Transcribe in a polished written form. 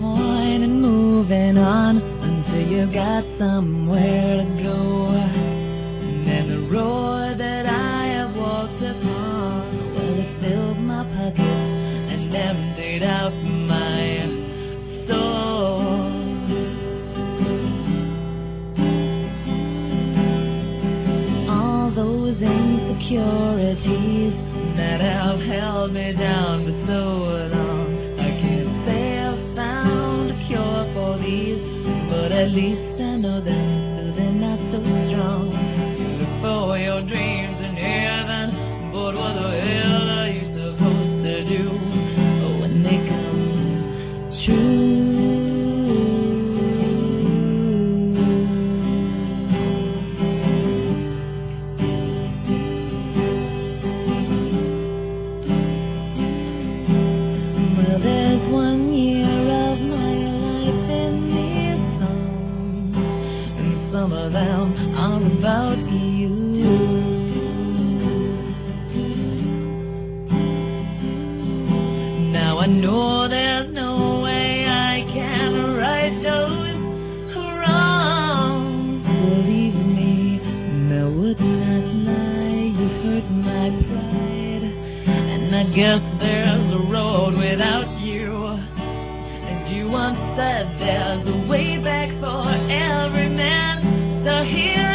point in moving on until you got somewhere to go. And the road that I have walked upon, well, it filled my pockets and emptied out my soul. All those insecurities that have held me down for so long, I can't say I've found a cure for these, but at least I know them, so they're not so strong. Look for your dreams in heaven, but what the hell are you supposed to do when they come true? Well, there's 1 year of my life in these songs, and some of them are about you. Now I know there's no way I can right those wrongs. Believe me, I would not lie. You've hurt my pride, and I guess there's a road without you. And you once said there's a way back for every man, so here